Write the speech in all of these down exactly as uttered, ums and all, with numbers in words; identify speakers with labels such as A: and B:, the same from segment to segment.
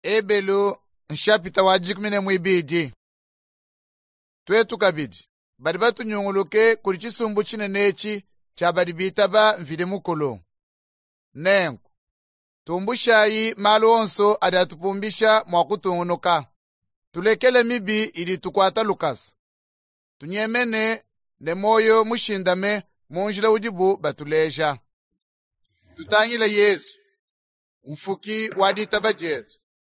A: Ebelu nshapita wajikumine mwibidi. Twetu kabidi. Badi batu nyunguluke kuli chisumbu chinenechi cha badi bitaba mvide mukolo. Nengu. Tumbushayi malu onso adatupumbisha mwakutungunuka. Tulekele mibi ili tukwata Lukasa. Tunyemene ne moyo mushindame munjila ujibu batuleja. Tutangile Yesu. Mfuki waditaba jetu.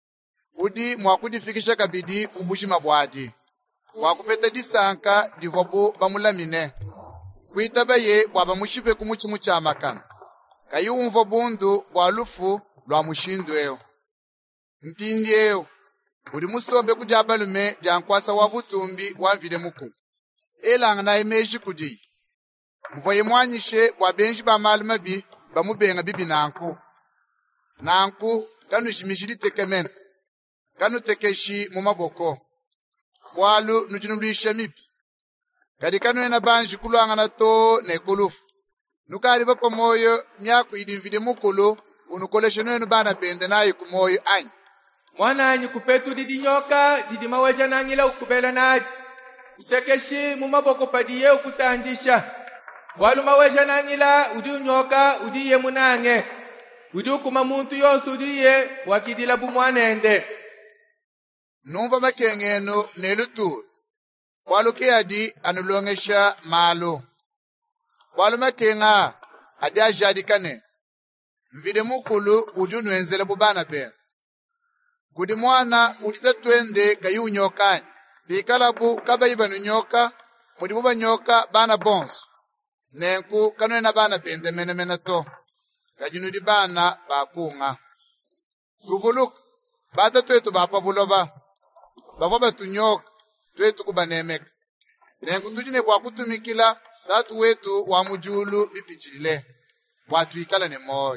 A: Udi mwakudifikisha kabidi ubushima bwadi. Wakupeta disanka divobu bamulamine. Kuitaba ye wabamushipe kumuchimu cha makana. Kayumva bundu walufu lwa mushindweo. Mpindieo. Udi musombe kujabalume jankwasa wavutumbi wavide mukulu. Elanga na imeji kudi. Mvoye mwanyishe wabenji ba malumabi bamubenga bibi nanku. Nanku kanu shimishili tekemen. Kanu tekeshi mumaboko. Walu nujinublishe mipi. Kadi kanu ena banji kuluanga na to ne kulufu. Nukari bako moyo miyaku idimvide mukulu unukoleshe nwenu bana bende na yiku moyo anyi.
B: Mwana anyi kupetu didi nyoka didi maweja nangila ukubela naji. Utekeshi mumaboko padiye ukutandisha. Walu maweja nangila udi unyoka udi ye munange. Udi ukuma muntu yonsu udi ye wakidila bumwanende.
A: Numva makengeno nelutu. Walu kiadi anulongesha malo. Walu makenga adi ajadikane. Mvide mukulu udi unwenzele bubana ben. Gudi mwana udita twende kayi unyokani. Bikalabu kaba ibanu nyoka, mudibuba nyoka bana bonsu. Nenku kanwena bana bende mene mene to. Kajinudi bana bakunga. Guguluka, bata twetu bapa buloba. Baba tunyoka, twetu kubanemeka. Nenku tujine kwa kutumikila, tatu wetu wa mujulu bipichile. Watu ikala ni moyo.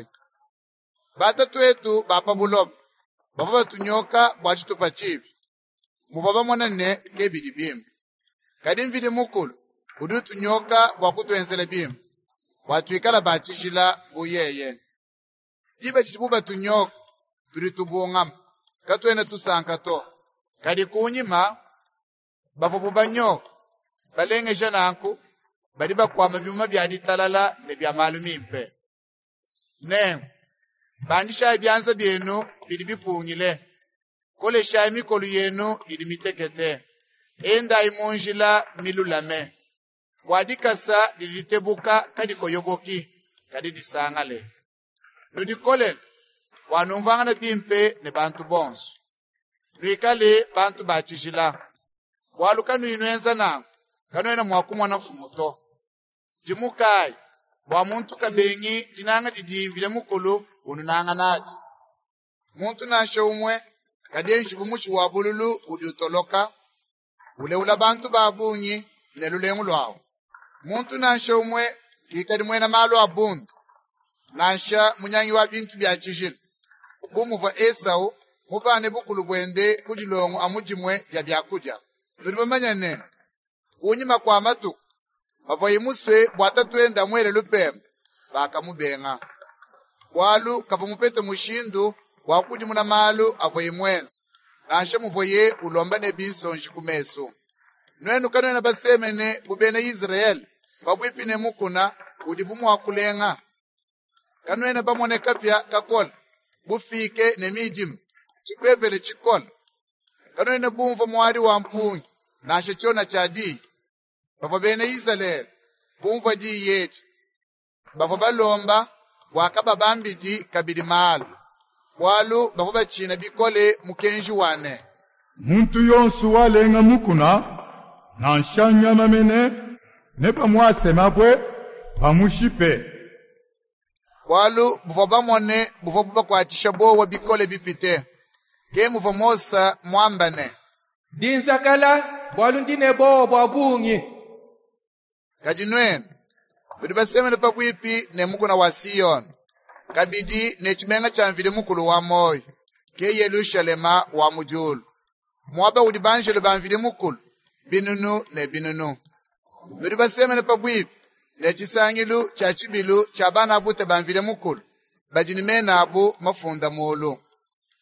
A: Bata twetu bapa buloba. Baba tunyoka, bwachitupa chibi. Mubaba mwanane kebidi bimu. Kadi mvide mukulu, udu tunyoka wakutuenzele bimu. Watu ikala bachishila uyeye. Diba chichibuba tunyoka, turitubuongama. Katuene tusanka to. Kadi kuunyima, bafububa nyoka. Balenge jananku, badiba kwa mabima biadi talala ne biamalumi mpe. Nengu, bandisha ibianza bienu, bidibipuungile. Kole shai mikolu yenu idimitekete. Enda imunjila milulame. Wadikasa diditebuka kadiko yogoki. Kadidisangale. Nudikole. Wanumvangana bimpe ne bantu bonsu. Nuikale bantu bachishila. Walukanu inuenza na. Kanuena mwakumwa na fumuto. Jimukai. Wamuntu kabengi dinanga didimvile mukulu ununanga nati. Muntu na shomwe. Kadienshi bumuchi wabululu udiutoloka. Ule ula bantu babunyi nelulengu lwao. Muntu nansha umwe kikadi mwena malu abundu. Nansha munyanyi wa bintu bya chijil. Bumuva Esau mupane bukulu bwende kujilongo amujimwe ya byakuja. Nulibamanya ne. Unyima kwa matuku. Mavayimuswe bwata tuenda mwele lupembe. Baka mubenga. Walu kavumupete mushindu wakuji muna malu avoye mwenza. Nansha muvoye ulomba ne binsonji kumeso. Nwenu kanwena basemene bubene Israel. Babwipine mukuna udivumu wakulenga. Kanwena bamone kapya kakola. Bufike ne mijimu. Chikwevele chikola. Kanwena bumva mwari wa mpungi. Nansha chona chadi. Bababene Israel. Bumva di yeji. Bababalomba wakaba bambiji kabidi maalu. Walu bavuba china bikole mukenji wane.
C: Muntu yonsu walenga mukuna, na nshanya mamene, nepa mwase mabwe, bamushipe.
A: Walu buvoba mwone, buvoba kwa chishaboa wa bikole bipite. Ke muvomosa mwambane.
B: Dinzakala, walu ndine bo wabungi.
A: Kajinwenu, budibaseme nepa kwipi ne mukuna wa Sion. Kabidi nechimenga chamvide mukulu wa moyo. Ke Yerusalema wa mujulu. Mwaba udibanjele banvide mukulu. Binunu ne binunu. Nudibaseme nepa bwipi. Nechisangilu chachibilu chabana abute banvide mukulu. Bajinime na abu mafunda mulu.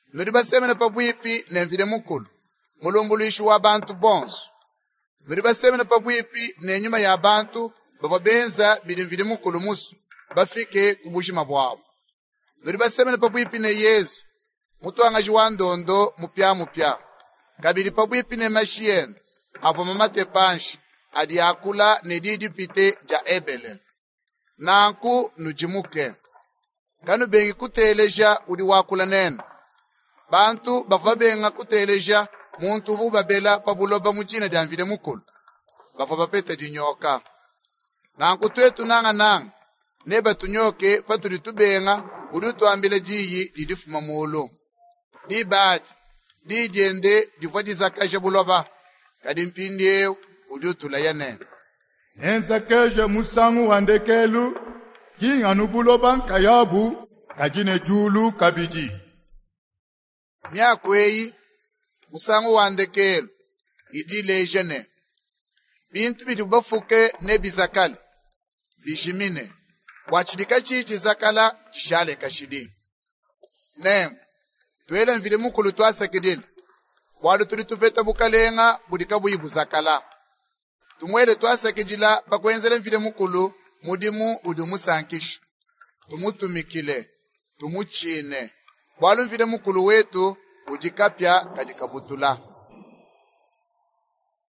A: Nuri basemene pabwipi nemvile mukulu. Mulumbulishi wa bantu bonso. Nuri basemene pabwipi nenyuma ya bantu bababenza bilimvile mukulu musu. Bafike kubushima bwabo. Nuri basemene pabwipi ne Yesu. Mutu angaji wa ndondo mupya mupya. Kabili pabwipi ne mashien. Apo mamate panshi. Adi akula ne didi pite ja ebele. Nanku nujimuke. Kanu bengi kuteleja udi wakula nene. Bantu bafa benga kuteleja muntu vu babela pabuloba mujina janvile mukulu. Bafa bapete dinyoka. Nanku twetu nanga nanga. Neba tunyoke paturi tubenga udi tuambile jiyi didifuma mulu. Di badi. Di jende difadi zakaja buloba. Kadimpindi udi tulayane.
C: Nenzakeje musangu wandekelu. Kinga nubuloba nkayabu. Kajine julu kabiji.
A: Miakwei, musangu wandekelu, idi lejene. Bintu bitu bafuke ne bizakali. Bijimine. Wachidika chichi zakala, kishale kashidi. Nem, tuele mvile mukulu tuasa kidili. Walu tulitufeta bukalenga, budika buibu zakala. Tumwele tuasa kidila, pakwenzele mvile mukulu, mudimu udimu sankish. Tumutumikile, tumuchine. Walu mvile mukulu wetu, ujikapya kajikabutula.